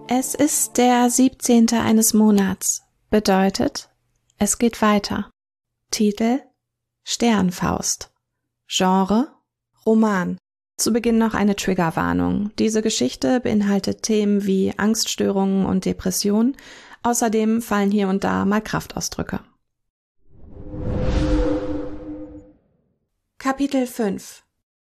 Es ist der 17. eines Monats, bedeutet, es geht weiter. Titel: Sternfaust. Genre: Roman. Zu Beginn noch eine Triggerwarnung. Diese Geschichte beinhaltet Themen wie Angststörungen und Depressionen. Außerdem fallen hier und da mal Kraftausdrücke. Kapitel 5.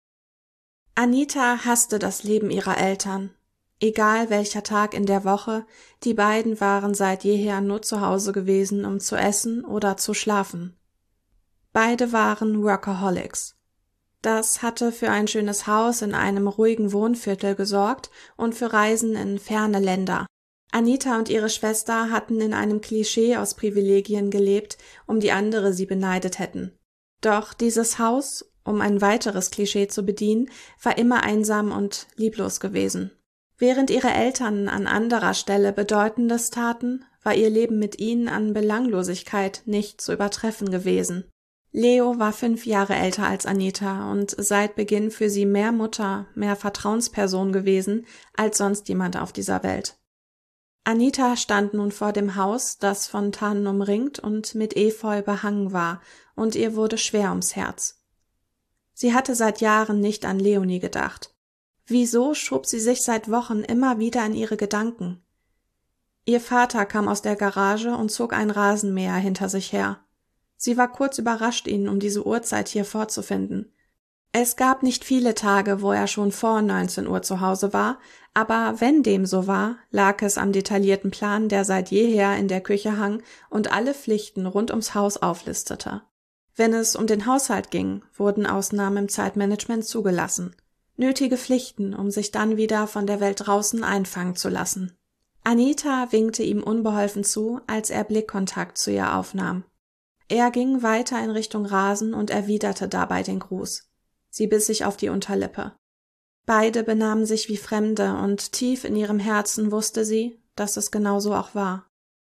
Anita hasste das Leben ihrer Eltern. Egal welcher Tag in der Woche, die beiden waren seit jeher nur zu Hause gewesen, um zu essen oder zu schlafen. Beide waren Workaholics. Das hatte für ein schönes Haus in einem ruhigen Wohnviertel gesorgt und für Reisen in ferne Länder. Anita und ihre Schwester hatten in einem Klischee aus Privilegien gelebt, um die andere sie beneidet hätten. Doch dieses Haus, um ein weiteres Klischee zu bedienen, war immer einsam und lieblos gewesen. Während ihre Eltern an anderer Stelle Bedeutendes taten, war ihr Leben mit ihnen an Belanglosigkeit nicht zu übertreffen gewesen. Leo war 5 Jahre älter als Anita und seit Beginn für sie mehr Mutter, mehr Vertrauensperson gewesen als sonst jemand auf dieser Welt. Anita stand nun vor dem Haus, das von Tannen umringt und mit Efeu behangen war, und ihr wurde schwer ums Herz. Sie hatte seit Jahren nicht an Leonie gedacht. Wieso schob sie sich seit Wochen immer wieder in ihre Gedanken? Ihr Vater kam aus der Garage und zog ein Rasenmäher hinter sich her. Sie war kurz überrascht, ihn um diese Uhrzeit hier vorzufinden. Es gab nicht viele Tage, wo er schon vor 19 Uhr zu Hause war, aber wenn dem so war, lag es am detaillierten Plan, der seit jeher in der Küche hang und alle Pflichten rund ums Haus auflistete. Wenn es um den Haushalt ging, wurden Ausnahmen im Zeitmanagement zugelassen. Nötige Pflichten, um sich dann wieder von der Welt draußen einfangen zu lassen. Anita winkte ihm unbeholfen zu, als er Blickkontakt zu ihr aufnahm. Er ging weiter in Richtung Rasen und erwiderte dabei den Gruß. Sie biss sich auf die Unterlippe. Beide benahmen sich wie Fremde und tief in ihrem Herzen wusste sie, dass es genauso auch war.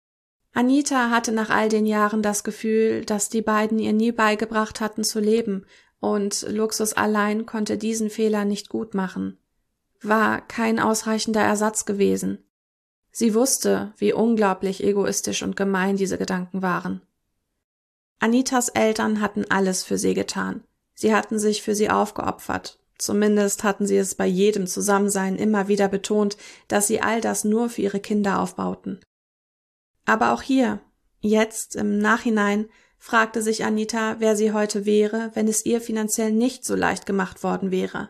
Anita hatte nach all den Jahren das Gefühl, dass die beiden ihr nie beigebracht hatten zu leben, und Luxus allein konnte diesen Fehler nicht gut machen. War kein ausreichender Ersatz gewesen. Sie wusste, wie unglaublich egoistisch und gemein diese Gedanken waren. Anitas Eltern hatten alles für sie getan. Sie hatten sich für sie aufgeopfert. Zumindest hatten sie es bei jedem Zusammensein immer wieder betont, dass sie all das nur für ihre Kinder aufbauten. Aber auch hier, jetzt im Nachhinein, fragte sich Anita, wer sie heute wäre, wenn es ihr finanziell nicht so leicht gemacht worden wäre.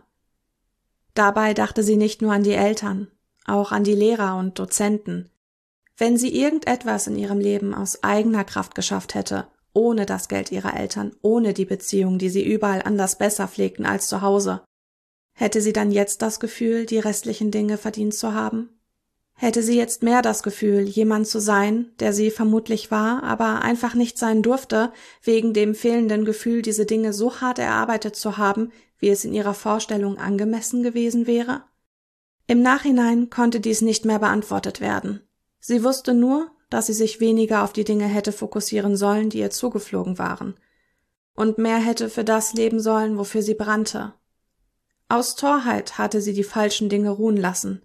Dabei dachte sie nicht nur an die Eltern, auch an die Lehrer und Dozenten. Wenn sie irgendetwas in ihrem Leben aus eigener Kraft geschafft hätte, ohne das Geld ihrer Eltern, ohne die Beziehung, die sie überall anders besser pflegten als zu Hause, hätte sie dann jetzt das Gefühl, die restlichen Dinge verdient zu haben? Hätte sie jetzt mehr das Gefühl, jemand zu sein, der sie vermutlich war, aber einfach nicht sein durfte, wegen dem fehlenden Gefühl, diese Dinge so hart erarbeitet zu haben, wie es in ihrer Vorstellung angemessen gewesen wäre? Im Nachhinein konnte dies nicht mehr beantwortet werden. Sie wusste nur, dass sie sich weniger auf die Dinge hätte fokussieren sollen, die ihr zugeflogen waren, und mehr hätte für das leben sollen, wofür sie brannte. Aus Torheit hatte sie die falschen Dinge ruhen lassen.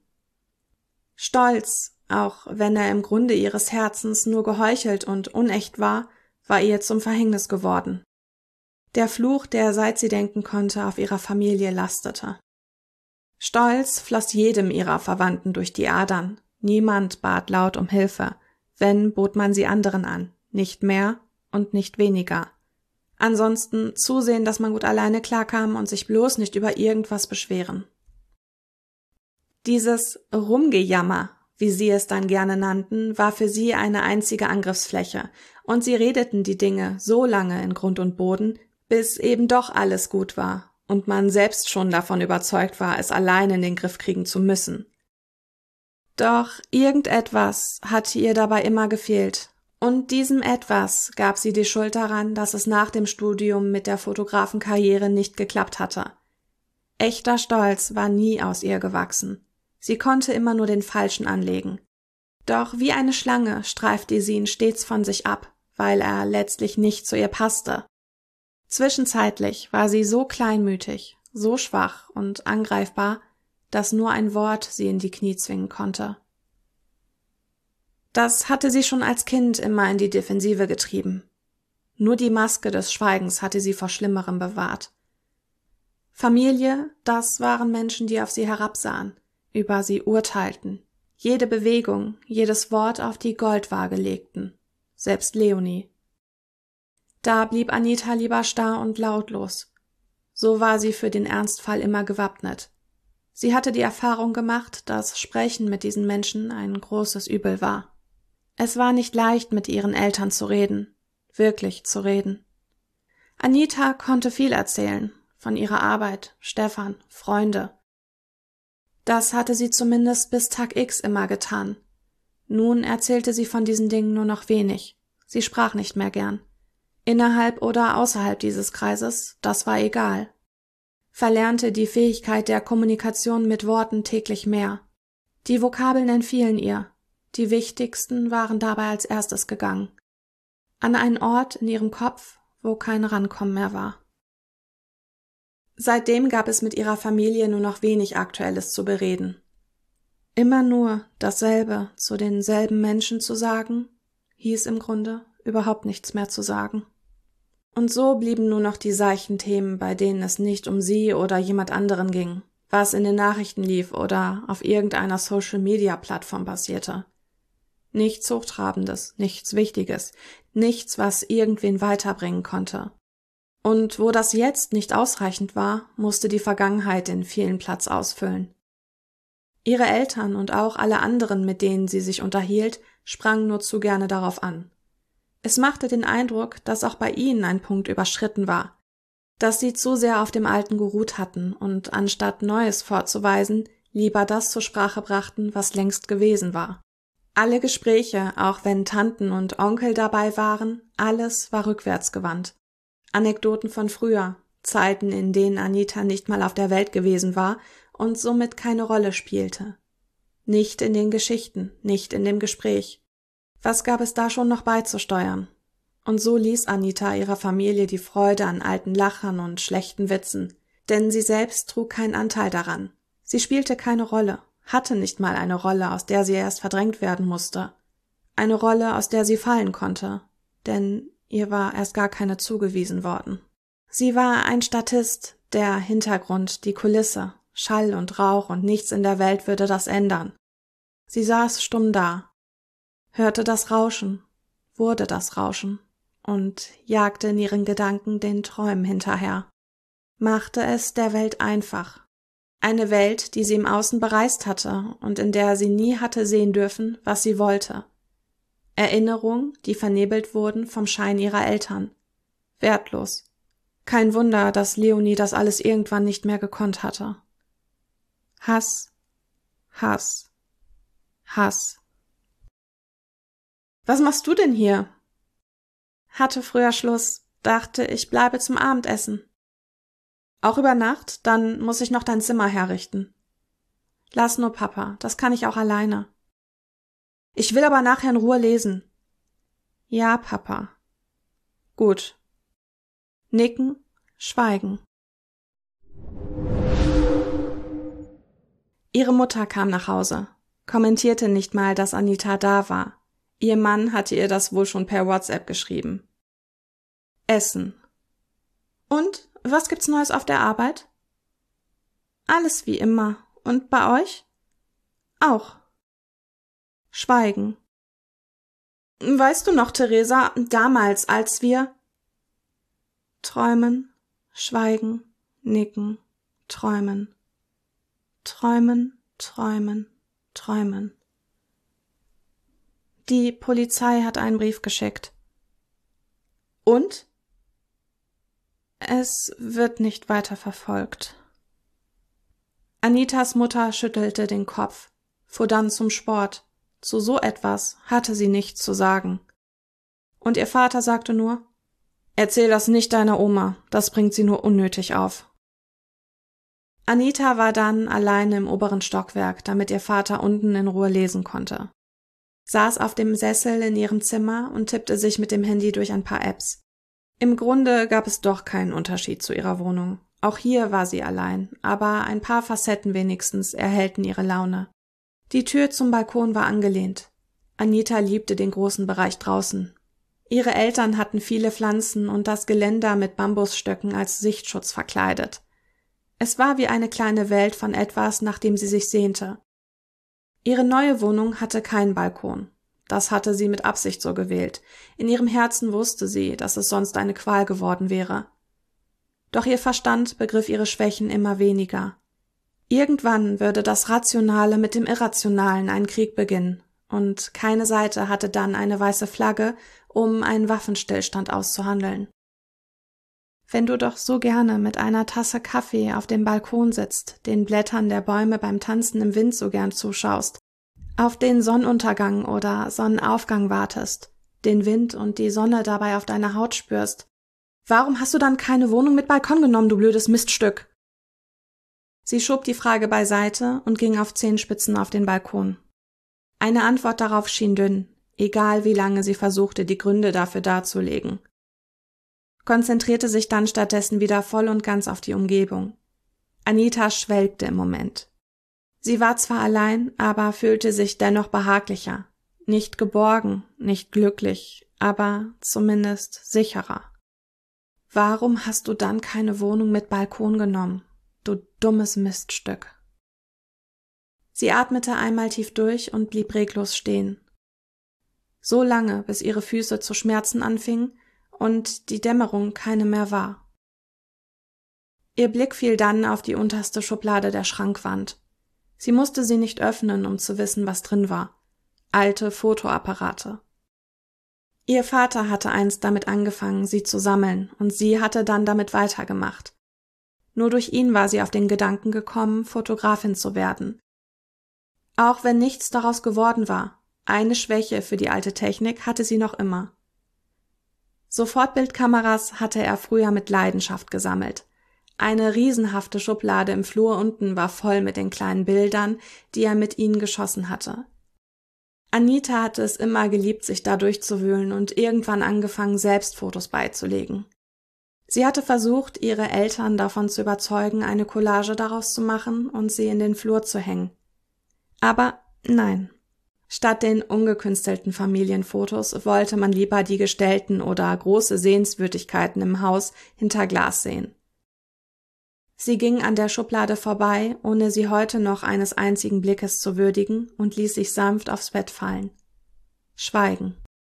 Stolz, auch wenn er im Grunde ihres Herzens nur geheuchelt und unecht war ihr zum Verhängnis geworden. Der Fluch, der, seit sie denken konnte, auf ihrer Familie lastete. Stolz floss jedem ihrer Verwandten durch die Adern. Niemand bat laut um Hilfe. Wenn, bot man sie anderen an. Nicht mehr und nicht weniger. Ansonsten zusehen, dass man gut alleine klarkam und sich bloß nicht über irgendwas beschweren. Dieses Rumgejammer, wie sie es dann gerne nannten, war für sie eine einzige Angriffsfläche, und sie redeten die Dinge so lange in Grund und Boden, bis eben doch alles gut war und man selbst schon davon überzeugt war, es allein in den Griff kriegen zu müssen. Doch irgendetwas hatte ihr dabei immer gefehlt, und diesem Etwas gab sie die Schuld daran, dass es nach dem Studium mit der Fotografenkarriere nicht geklappt hatte. Echter Stolz war nie aus ihr gewachsen. Sie konnte immer nur den Falschen anlegen. Doch wie eine Schlange streifte sie ihn stets von sich ab, weil er letztlich nicht zu ihr passte. Zwischenzeitlich war sie so kleinmütig, so schwach und angreifbar, dass nur ein Wort sie in die Knie zwingen konnte. Das hatte sie schon als Kind immer in die Defensive getrieben. Nur die Maske des Schweigens hatte sie vor Schlimmerem bewahrt. Familie, das waren Menschen, die auf sie herabsahen, über sie urteilten, jede Bewegung, jedes Wort auf die Goldwaage legten, selbst Leonie. Da blieb Anita lieber starr und lautlos. So war sie für den Ernstfall immer gewappnet. Sie hatte die Erfahrung gemacht, dass Sprechen mit diesen Menschen ein großes Übel war. Es war nicht leicht, mit ihren Eltern zu reden, wirklich zu reden. Anita konnte viel erzählen, von ihrer Arbeit, Stefan, Freunde. Das hatte sie zumindest bis Tag X immer getan. Nun erzählte sie von diesen Dingen nur noch wenig. Sie sprach nicht mehr gern. Innerhalb oder außerhalb dieses Kreises, das war egal. Verlernte die Fähigkeit der Kommunikation mit Worten täglich mehr. Die Vokabeln entfielen ihr. Die wichtigsten waren dabei als erstes gegangen. An einen Ort in ihrem Kopf, wo kein Rankommen mehr war. Seitdem gab es mit ihrer Familie nur noch wenig Aktuelles zu bereden. Immer nur dasselbe zu denselben Menschen zu sagen, hieß im Grunde überhaupt nichts mehr zu sagen. Und so blieben nur noch die seichten Themen, bei denen es nicht um sie oder jemand anderen ging, was in den Nachrichten lief oder auf irgendeiner Social-Media-Plattform passierte. Nichts Hochtrabendes, nichts Wichtiges, nichts, was irgendwen weiterbringen konnte. Und wo das Jetzt nicht ausreichend war, musste die Vergangenheit den vielen Platz ausfüllen. Ihre Eltern und auch alle anderen, mit denen sie sich unterhielt, sprangen nur zu gerne darauf an. Es machte den Eindruck, dass auch bei ihnen ein Punkt überschritten war, dass sie zu sehr auf dem Alten geruht hatten und anstatt Neues vorzuweisen, lieber das zur Sprache brachten, was längst gewesen war. Alle Gespräche, auch wenn Tanten und Onkel dabei waren, alles war rückwärtsgewandt. Anekdoten von früher, Zeiten, in denen Anita nicht mal auf der Welt gewesen war und somit keine Rolle spielte. Nicht in den Geschichten, nicht in dem Gespräch. Was gab es da schon noch beizusteuern? Und so ließ Anita ihrer Familie die Freude an alten Lachern und schlechten Witzen, denn sie selbst trug keinen Anteil daran. Sie spielte keine Rolle, hatte nicht mal eine Rolle, aus der sie erst verdrängt werden musste. Eine Rolle, aus der sie fallen konnte, denn ihr war erst gar keine zugewiesen worden. Sie war ein Statist, der Hintergrund, die Kulisse, Schall und Rauch und nichts in der Welt würde das ändern. Sie saß stumm da, hörte das Rauschen, wurde das Rauschen und jagte in ihren Gedanken den Träumen hinterher. Machte es der Welt einfach. Eine Welt, die sie im Außen bereist hatte und in der sie nie hatte sehen dürfen, was sie wollte. Erinnerungen, die vernebelt wurden vom Schein ihrer Eltern. Wertlos. Kein Wunder, dass Leonie das alles irgendwann nicht mehr gekonnt hatte. Hass, Hass, Hass. Was machst du denn hier? Hatte früher Schluss, dachte, ich bleibe zum Abendessen. Auch über Nacht, dann muss ich noch dein Zimmer herrichten. Lass nur Papa, das kann ich auch alleine. Ich will aber nachher in Ruhe lesen. Ja, Papa. Gut. Nicken, schweigen. Ihre Mutter kam nach Hause, kommentierte nicht mal, dass Anita da war. Ihr Mann hatte ihr das wohl schon per WhatsApp geschrieben. Essen. Und, was gibt's Neues auf der Arbeit? Alles wie immer. Und bei euch? Auch. Schweigen. Weißt du noch, Theresa, damals, als wir… Träumen, schweigen, nicken, träumen. Träumen, träumen, träumen. Die Polizei hat einen Brief geschickt. Und? Es wird nicht weiter verfolgt. Anitas Mutter schüttelte den Kopf, fuhr dann zum Sport. Zu so etwas hatte sie nichts zu sagen. Und ihr Vater sagte nur, erzähl das nicht deiner Oma, das bringt sie nur unnötig auf. Anita war dann alleine im oberen Stockwerk, damit ihr Vater unten in Ruhe lesen konnte. Saß auf dem Sessel in ihrem Zimmer und tippte sich mit dem Handy durch ein paar Apps. Im Grunde gab es doch keinen Unterschied zu ihrer Wohnung. Auch hier war sie allein, aber ein paar Facetten wenigstens erhellten ihre Laune. Die Tür zum Balkon war angelehnt. Anita liebte den großen Bereich draußen. Ihre Eltern hatten viele Pflanzen und das Geländer mit Bambusstöcken als Sichtschutz verkleidet. Es war wie eine kleine Welt von etwas, nach dem sie sich sehnte. Ihre neue Wohnung hatte keinen Balkon. Das hatte sie mit Absicht so gewählt. In ihrem Herzen wusste sie, dass es sonst eine Qual geworden wäre. Doch ihr Verstand begriff ihre Schwächen immer weniger. Irgendwann würde das Rationale mit dem Irrationalen einen Krieg beginnen, und keine Seite hatte dann eine weiße Flagge, um einen Waffenstillstand auszuhandeln. Wenn du doch so gerne mit einer Tasse Kaffee auf dem Balkon sitzt, den Blättern der Bäume beim Tanzen im Wind so gern zuschaust, auf den Sonnenuntergang oder Sonnenaufgang wartest, den Wind und die Sonne dabei auf deiner Haut spürst, warum hast du dann keine Wohnung mit Balkon genommen, du blödes Miststück? Sie schob die Frage beiseite und ging auf Zehenspitzen auf den Balkon. Eine Antwort darauf schien dünn, egal wie lange sie versuchte, die Gründe dafür darzulegen. Konzentrierte sich dann stattdessen wieder voll und ganz auf die Umgebung. Anita schwelgte im Moment. Sie war zwar allein, aber fühlte sich dennoch behaglicher. Nicht geborgen, nicht glücklich, aber zumindest sicherer. Warum hast du dann keine Wohnung mit Balkon genommen, du dummes Miststück? Sie atmete einmal tief durch und blieb reglos stehen. So lange, bis ihre Füße zu schmerzen anfingen und die Dämmerung keine mehr war. Ihr Blick fiel dann auf die unterste Schublade der Schrankwand. Sie musste sie nicht öffnen, um zu wissen, was drin war. Alte Fotoapparate. Ihr Vater hatte einst damit angefangen, sie zu sammeln, und sie hatte dann damit weitergemacht. Nur durch ihn war sie auf den Gedanken gekommen, Fotografin zu werden. Auch wenn nichts daraus geworden war, eine Schwäche für die alte Technik hatte sie noch immer. Sofortbildkameras hatte er früher mit Leidenschaft gesammelt. Eine riesenhafte Schublade im Flur unten war voll mit den kleinen Bildern, die er mit ihnen geschossen hatte. Anita hatte es immer geliebt, sich da durchzuwühlen und irgendwann angefangen, selbst Fotos beizulegen. Sie hatte versucht, ihre Eltern davon zu überzeugen, eine Collage daraus zu machen und sie in den Flur zu hängen. Aber nein. Statt den ungekünstelten Familienfotos wollte man lieber die gestellten oder große Sehenswürdigkeiten im Haus hinter Glas sehen. Sie ging an der Schublade vorbei, ohne sie heute noch eines einzigen Blickes zu würdigen, und ließ sich sanft aufs Bett fallen. Schweigen.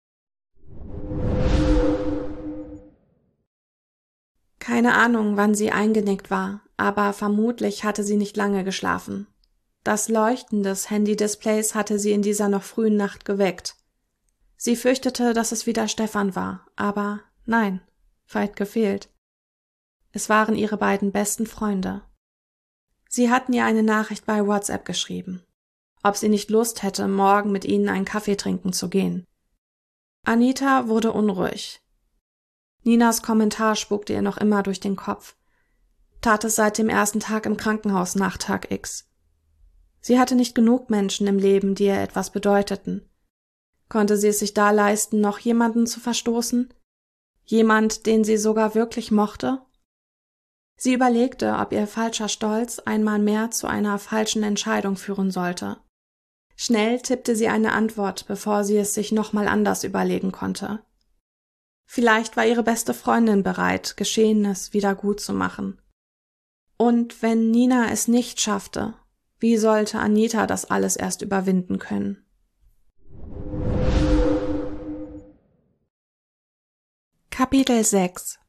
Keine Ahnung, wann sie eingenickt war, aber vermutlich hatte sie nicht lange geschlafen. Das Leuchten des Handy-Displays hatte sie in dieser noch frühen Nacht geweckt. Sie fürchtete, dass es wieder Stefan war, aber nein, weit gefehlt. Es waren ihre beiden besten Freunde. Sie hatten ihr eine Nachricht bei WhatsApp geschrieben, ob sie nicht Lust hätte, morgen mit ihnen einen Kaffee trinken zu gehen. Anita wurde unruhig. Ninas Kommentar spukte ihr noch immer durch den Kopf. Tat es seit dem ersten Tag im Krankenhaus nach Tag X. Sie hatte nicht genug Menschen im Leben, die ihr etwas bedeuteten. Konnte sie es sich da leisten, noch jemanden zu verstoßen? Jemand, den sie sogar wirklich mochte? Sie überlegte, ob ihr falscher Stolz einmal mehr zu einer falschen Entscheidung führen sollte. Schnell tippte sie eine Antwort, bevor sie es sich nochmal anders überlegen konnte. Vielleicht war ihre beste Freundin bereit, Geschehenes wieder gut zu machen. Und wenn Nina es nicht schaffte, wie sollte Anita das alles erst überwinden können? Kapitel 6.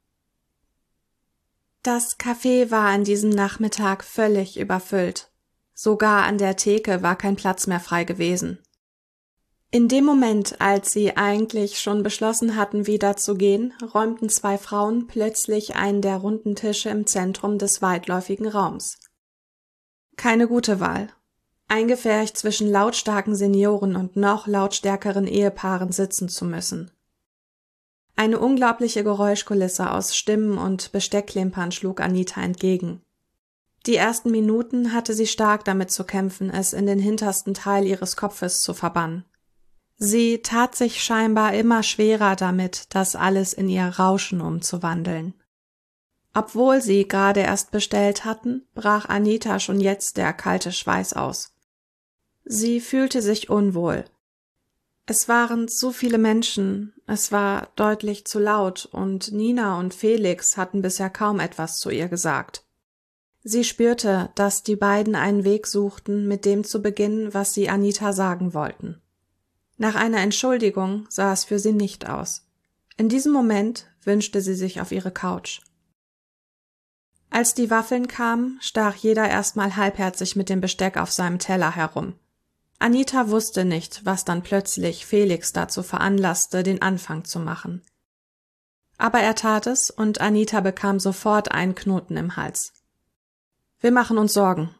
Das Café war an diesem Nachmittag völlig überfüllt. Sogar an der Theke war kein Platz mehr frei gewesen. In dem Moment, als sie eigentlich schon beschlossen hatten, wieder zu gehen, räumten zwei Frauen plötzlich einen der runden Tische im Zentrum des weitläufigen Raums. Keine gute Wahl. Eingepfercht zwischen lautstarken Senioren und noch lautstärkeren Ehepaaren sitzen zu müssen. Eine unglaubliche Geräuschkulisse aus Stimmen und Besteckklimpern schlug Anita entgegen. Die ersten Minuten hatte sie stark damit zu kämpfen, es in den hintersten Teil ihres Kopfes zu verbannen. Sie tat sich scheinbar immer schwerer damit, das alles in ihr Rauschen umzuwandeln. Obwohl sie gerade erst bestellt hatten, brach Anita schon jetzt der kalte Schweiß aus. Sie fühlte sich unwohl. Es waren zu viele Menschen, es war deutlich zu laut, und Nina und Felix hatten bisher kaum etwas zu ihr gesagt. Sie spürte, dass die beiden einen Weg suchten, mit dem zu beginnen, was sie Anita sagen wollten. Nach einer Entschuldigung sah es für sie nicht aus. In diesem Moment wünschte sie sich auf ihre Couch. Als die Waffeln kamen, stach jeder erstmal halbherzig mit dem Besteck auf seinem Teller herum. Anita wusste nicht, was dann plötzlich Felix dazu veranlasste, den Anfang zu machen. Aber er tat es, und Anita bekam sofort einen Knoten im Hals. »Wir machen uns Sorgen.«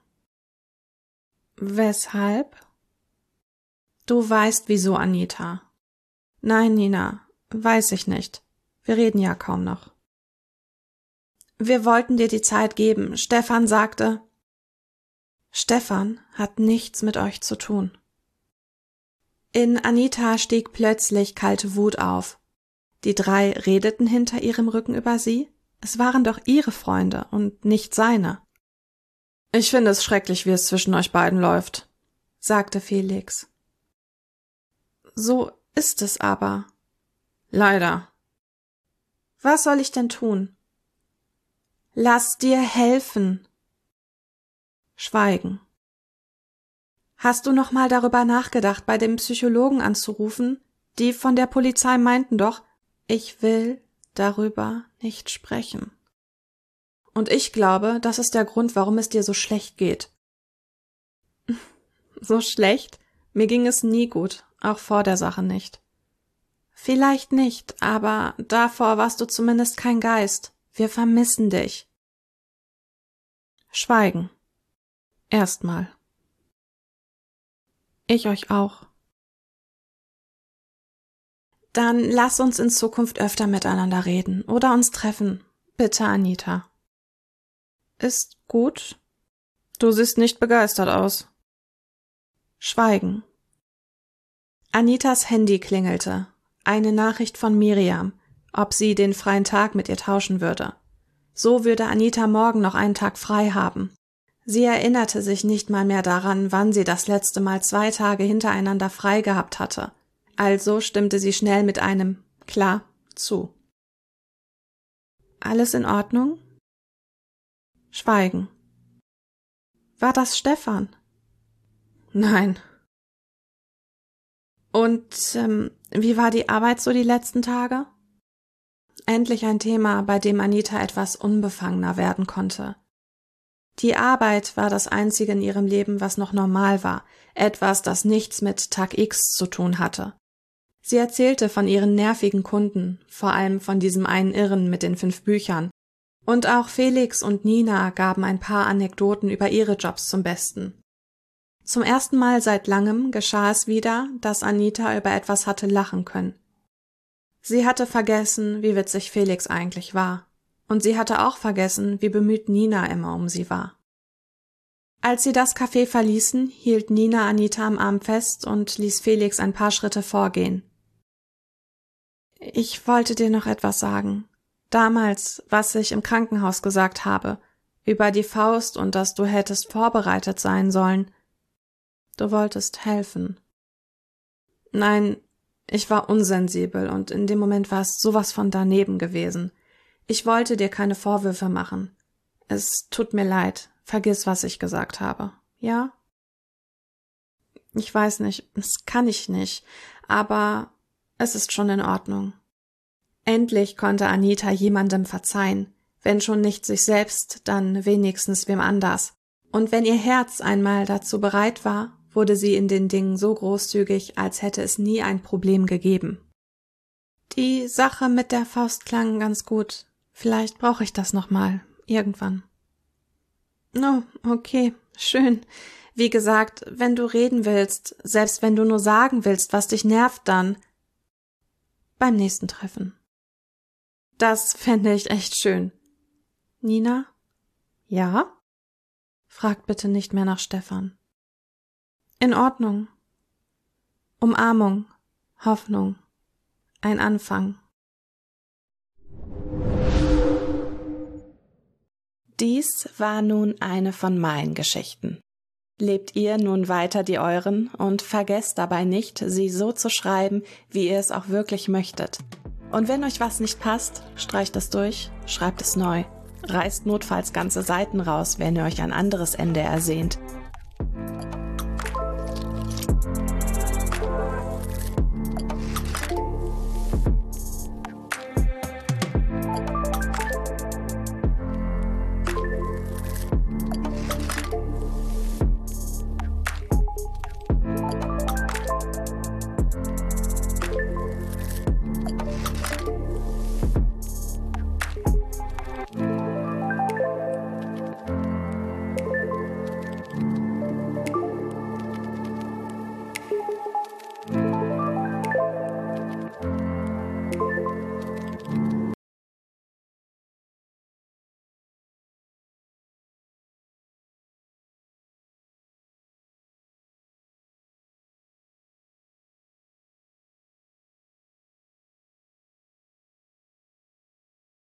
»Weshalb?« »Du weißt, wieso, Anita.« »Nein, Nina, weiß ich nicht. Wir reden ja kaum noch.« »Wir wollten dir die Zeit geben. Stefan sagte...« »Stefan hat nichts mit euch zu tun.« In Anita stieg plötzlich kalte Wut auf. Die drei redeten hinter ihrem Rücken über sie. Es waren doch ihre Freunde und nicht seine. »Ich finde es schrecklich, wie es zwischen euch beiden läuft«, sagte Felix. »So ist es aber.« »Leider.« »Was soll ich denn tun?« »Lass dir helfen.« Schweigen. »Hast du noch mal darüber nachgedacht, bei dem Psychologen anzurufen? Die von der Polizei meinten doch, ich will darüber nicht sprechen. Und ich glaube, das ist der Grund, warum es dir so schlecht geht.« »So schlecht? Mir ging es nie gut, auch vor der Sache nicht.« »Vielleicht nicht, aber davor warst du zumindest kein Geist. Wir vermissen dich.« Schweigen. Erstmal. »Ich euch auch.« »Dann lass uns in Zukunft öfter miteinander reden oder uns treffen. Bitte, Anita.« »Ist gut. Du siehst nicht begeistert aus.« Schweigen. Anitas Handy klingelte. Eine Nachricht von Miriam, ob sie den freien Tag mit ihr tauschen würde. So würde Anita morgen noch einen Tag frei haben. Sie erinnerte sich nicht mal mehr daran, wann sie das letzte Mal 2 Tage hintereinander frei gehabt hatte. Also stimmte sie schnell mit einem »Klar« zu. »Alles in Ordnung?« Schweigen. »War das Stefan?« »Nein.« »Und wie war die Arbeit so die letzten Tage?« Endlich ein Thema, bei dem Anita etwas unbefangener werden konnte. Die Arbeit war das Einzige in ihrem Leben, was noch normal war, etwas, das nichts mit Tag X zu tun hatte. Sie erzählte von ihren nervigen Kunden, vor allem von diesem einen Irren mit den 5 Büchern. Und auch Felix und Nina gaben ein paar Anekdoten über ihre Jobs zum Besten. Zum ersten Mal seit langem geschah es wieder, dass Anita über etwas hatte lachen können. Sie hatte vergessen, wie witzig Felix eigentlich war. Und sie hatte auch vergessen, wie bemüht Nina immer um sie war. Als sie das Café verließen, hielt Nina Anita am Arm fest und ließ Felix ein paar Schritte vorgehen. »Ich wollte dir noch etwas sagen. Damals, was ich im Krankenhaus gesagt habe, über die Faust und dass du hättest vorbereitet sein sollen. Du wolltest helfen.« »Nein, ich war unsensibel und in dem Moment war es sowas von daneben gewesen. Ich wollte dir keine Vorwürfe machen. Es tut mir leid. Vergiss, was ich gesagt habe. Ja?« »Ich weiß nicht, das kann ich nicht, aber es ist schon in Ordnung.« Endlich konnte Anita jemandem verzeihen, wenn schon nicht sich selbst, dann wenigstens wem anders. Und wenn ihr Herz einmal dazu bereit war, wurde sie in den Dingen so großzügig, als hätte es nie ein Problem gegeben. »Die Sache mit der Faust klang ganz gut. Vielleicht brauche ich das nochmal, irgendwann.« »Oh, okay, schön. Wie gesagt, wenn du reden willst, selbst wenn du nur sagen willst, was dich nervt, dann beim nächsten Treffen.« »Das fände ich echt schön.« »Nina?« »Ja?« »Fragt bitte nicht mehr nach Stefan.« »In Ordnung.« Umarmung, Hoffnung, ein Anfang. Dies war nun eine von meinen Geschichten. Lebt ihr nun weiter die euren und vergesst dabei nicht, sie so zu schreiben, wie ihr es auch wirklich möchtet. Und wenn euch was nicht passt, streicht es durch, schreibt es neu. Reißt notfalls ganze Seiten raus, wenn ihr euch ein anderes Ende ersehnt.